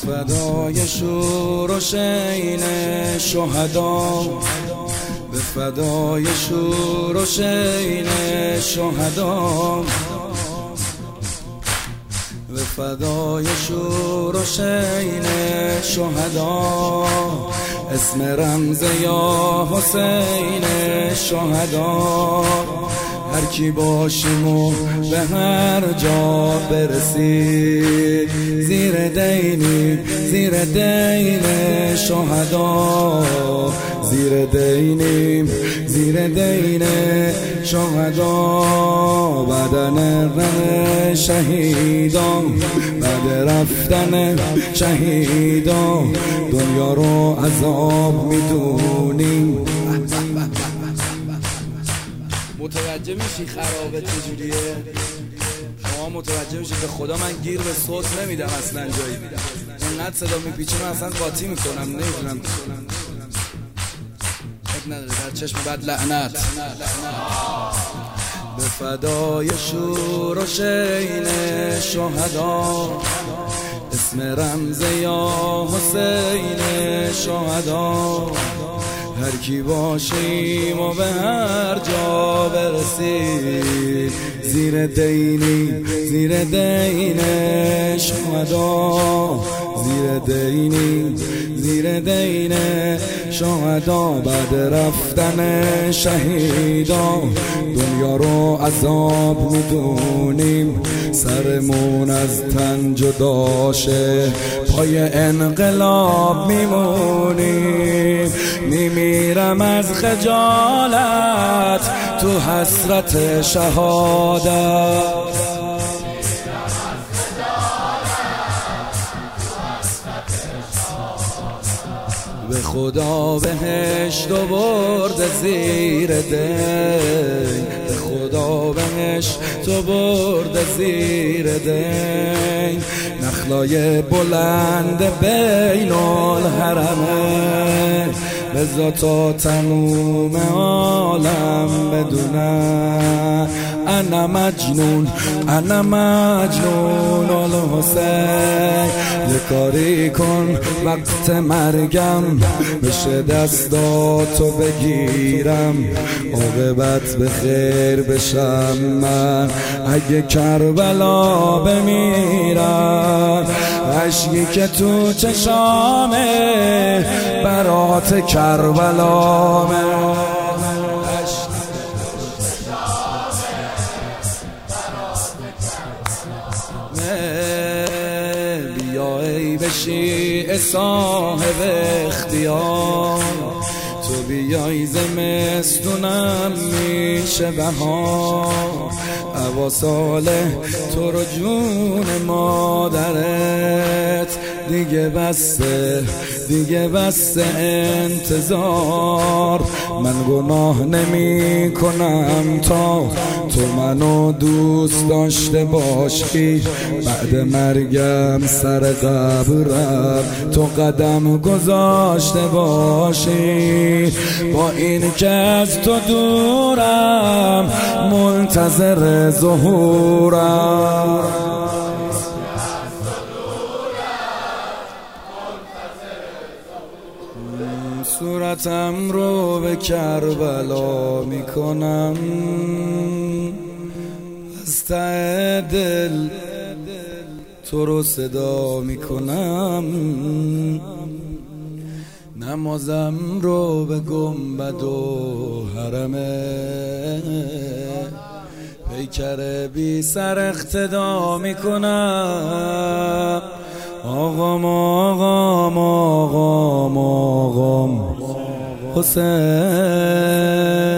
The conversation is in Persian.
فدای شور و شین شهدا، به فدای شور و شین شهدا، به فدای شور و شین شهدا، اسم رمز یا حسین شهدا. هر کی باشیم و به هر جا برسید، زیر دینی زیر دین شهدا، زیر دینیم زیر دین شهدا. بدن رن شهیدان، بعد رفتن شهیدان دنیا رو عذاب میدونیم. متوجه میشی خرابه چجوریه؟ شما متوجه میشی؟ به خدا من گیر به صوت نمیدم اصلا جایی، اینقدر صدا میپیچه من اصلا قاطی میکنم، نمیدونم نداره در چشم بد لعنت. به فدای شور و شین شهدا، اسم رمز یا حسین شهدا. هر کی باشیم و به هر جا برسید، زیر دینی زیر دین شهدا، زیر دینی زیر دین شهدا. بعد رفتن شهیدا دنیا رو عذاب میدونیم. سرمون از تن جداشه، پای انقلاب میمونیم. میمیرم از خجالت تو حسرت شهادت، به خدا بهشت و برد زیر دین، به خدا بهشت و برد زیر دین. نخلای بلند بین الحرمین، بذار تا تموم عالم بدونم انا مجنون انا مجنون الحسین. یه کاری کن وقت مرگم بشه دستاتو بگیرم، عاقبت به خیر بشم من اگه کربلا بمیرم. عشقی که تو چشامه برات کربلامه، بیا ای بشی صاحب اختیار، تو بیای زمستونم میشه بهار. عواساله تو رو جون مادرت، دیگه بسته دیگه بسته انتظار. من گناه نمی کنم تا تو منو دوست داشته باشی، بعد مرگم سر قبرم تو قدم گذاشته باشی. با این که از تو دورم منتظر ظهورم، صورتم رو به کربلا میکنم، از ته دل تو رو صدا میکنم. نمازم رو به گنبد و حرمه، پیکر بی سر اقتدا میکنم. آقام آقام آقام آقام حسین.